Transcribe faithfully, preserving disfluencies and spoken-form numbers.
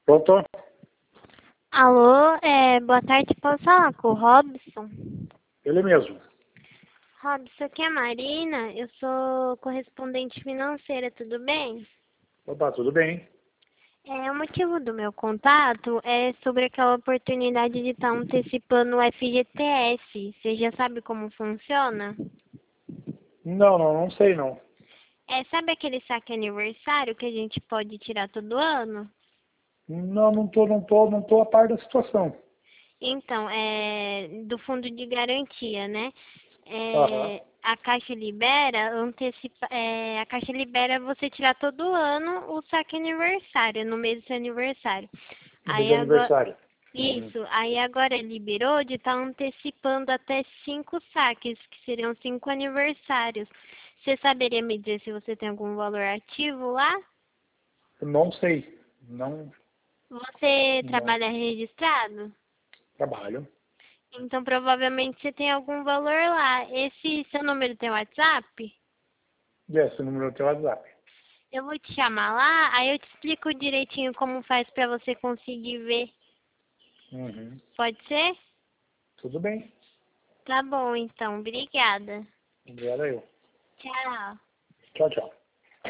Pronto? Alô, é, boa tarde, posso falar com o Robson? Ele mesmo. Robson, aqui é a Marina, eu sou correspondente financeira, tudo bem? Opa, tudo bem? É, o motivo do meu contato é sobre aquela oportunidade de estar antecipando o F G T S. Você já sabe como funciona? Não, não, não sei não. É, sabe aquele saque aniversário que a gente pode tirar todo ano? Não, não tô, não tô, não tô a par da situação. Então, é do fundo de garantia, né? Aham. É, a Caixa libera, antecipa, é, a Caixa libera você tirar todo ano o saque aniversário, no mês do seu aniversário. No mês de Aí agora, aniversário. Uhum. isso, aí agora liberou de estar antecipando até cinco saques, que seriam cinco aniversários. Você saberia me dizer se você tem algum valor ativo lá? Não sei. Não, Você não trabalha registrado? trabalho. Então, provavelmente você tem algum valor lá. Esse seu número tem WhatsApp? E esse número é o teu WhatsApp. Eu vou te chamar lá, aí eu te explico direitinho como faz pra você conseguir ver. Uhum. Pode ser? Tudo bem. Tá bom, então. Obrigada. Obrigado a eu. Tchau. Tchau, tchau.